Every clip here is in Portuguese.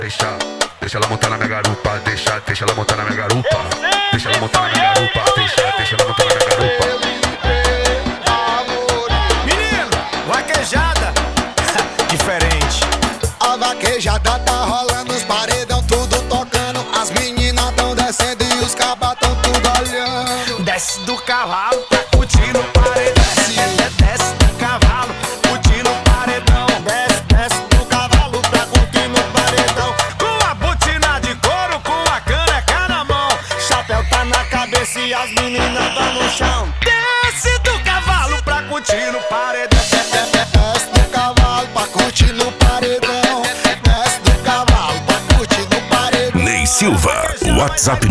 Deixa ela montar na minha garupa, deixa ela montar na minha garupa. Deixa ela montar na minha garupa, deixa ela montar na minha garupa. Menino, vaquejada, diferente. A vaquejada tá rolando, os paredão tudo tocando. As meninas tão descendo e os cabas tão tudo olhando. Desce do cavalo, tá curtindo o paredão. Desce do cavalo, curtindo o paredão. Desce do cavalo, tá curtindo o paredão. Com a botina de couro, com a caneca na mão. Chapéu tá na cabeça e as meninas tão no chão. Desce do cavalo pra curtir no paredão. Desce do cavalo pra curtir no paredão. Desce do cavalo pra curtir no paredão. Ney Silva, WhatsApp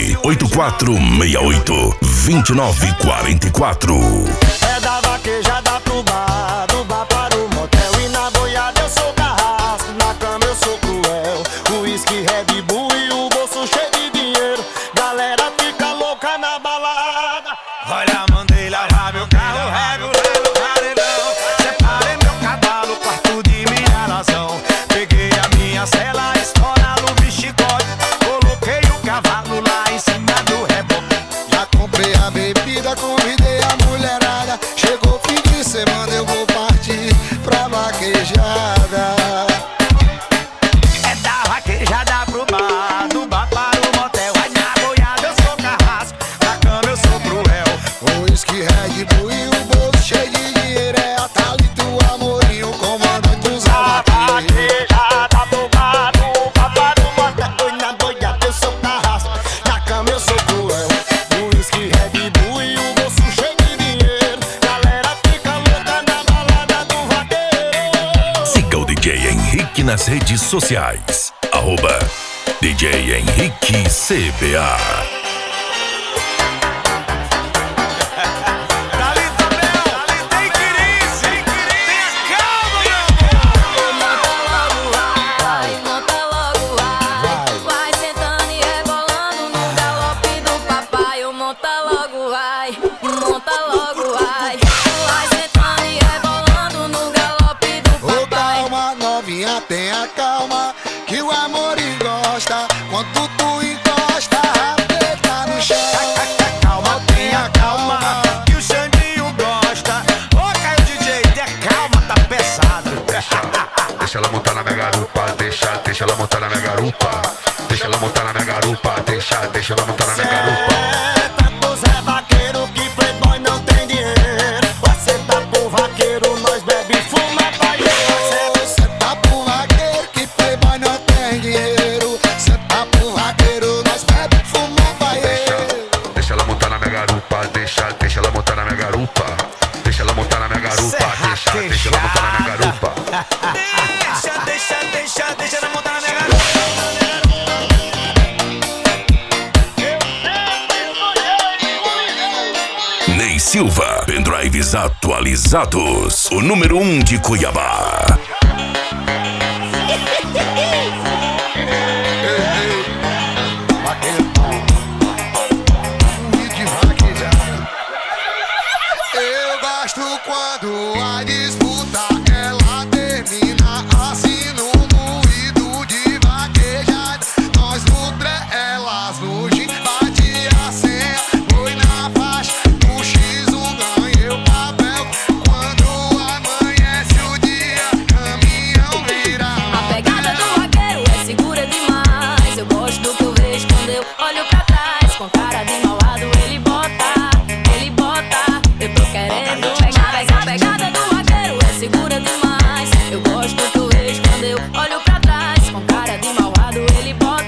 984682944. É da vaquejada pro bar, do bar para o motel. E na boiada eu sou carrasco, na cama eu sou cruel. O uísque, Red Bull e o bolso cheio de dinheiro. Galera fica louca na balada. Olha, mandei lavar meu carro, regular no paredão. Separei meu cavalo, quarto de minha razão. Peguei a minha cela, estoura no chicote. Coloquei o cavalo lá em cima do reboque. Já comprei a bebida, convidei a mulherada. Chegou fim de semana, eu vou partir pra vaquejada. É da vaquejada pro bar, do bar para o motel. Aí na boiada eu sou carrasco, na cama eu sou cruel. O uísque, Red Bull e o bolso cheio de dinheiro. É a Thalita, o Amorinho, o comandante dos vaquejada pro bar, do bar para o motel. E na boiada eu sou carrasco, na cama eu sou cruel. O uísque, Red Bull e o bolso cheio de dinheiro. Galera fica louca na balada do vaqueiro. Siga o DJ Henrique nas redes sociais. @DJ Henrique CBA. Thalita Bel, tem crise, tenha calma, meu amor. Monta logo vai. Vai sentando e rebolando no galope do papai. Monta logo vai. Monta logo vai. Vai sentando e rebolando no galope do Ô, papai. calma, novinha, tenha calma, que o Amorim gosta. Quando tu encosta, deita no chão. Calma, tenha calma, que o Xandinho gosta. Ô, Caio DJ, tenha calma, tá pesado. Deixa ela montar na minha garupa, deixa ela montar na minha garupa. Deixa ela montar na minha garupa, deixa ela montar na minha garupa. Tá pro Zé Vaqueiro, que playboy não tem dinheiro. Você tá pro vaqueiro, nós bebe e fuma paieiro. Você tá pro vaqueiro, que playboy não tem dinheiro. Você tá pro vaqueiro, nós bebe e fuma paieiro. Deixa ela montar na minha garupa, deixa ela montar na minha garupa. Deixa ela montar na minha garupa, deixa ela montar na minha garupa. Deixa ela montar na minha garupa. Ney Silva, pendrives atualizados. O número 1 de Cuiabá. Eu gosto quando a disputa ela termina assim no moído de vaquejada. Nós nutre elas no gin, bate a senha, foi na faixa, no X1 ganhei o papel. Quando amanhece o dia, caminhão vira A pegada do vaqueiro é segura demais. Eu gosto do que eu vejo quando eu olho pra trás. Com cara de malvado ele bota. Eu tô querendo pegar. A pegada do vaqueiro é segura demais. Eu gosto do que eu vejo quando eu olho pra trás. Com cara de malvado ele bota.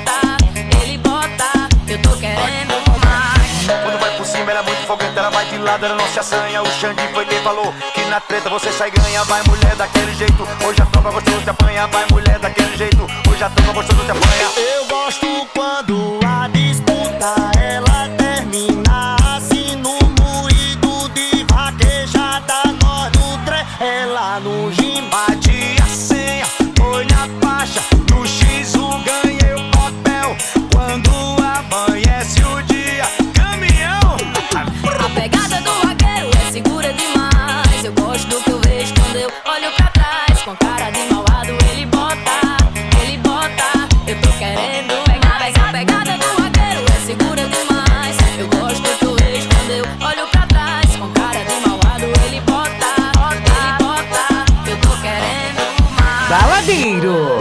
Eu tô querendo mais. Quando vai por cima ela é muito foguete, ela vai de lado, ela não se assanha. O Xande foi quem falou que na treta você sai e ganha. Vai mulher daquele jeito, hoje a tropa gostoso te apanha. Vai mulher daquele jeito, hoje a tropa gostoso te apanha. Eu gosto quando a disputa ela termina assim no moído de vaquejada. Nós nutre ela no gin, Bati a senha, foi na faixa, no X1 ganhei o papel. Quando amanhece o dia, caminhão. A pegada do vaqueiro é segura demais. Eu gosto do que eu vejo quando eu olho pra trás. Com cara de malvado ele bota. Pagodeiro.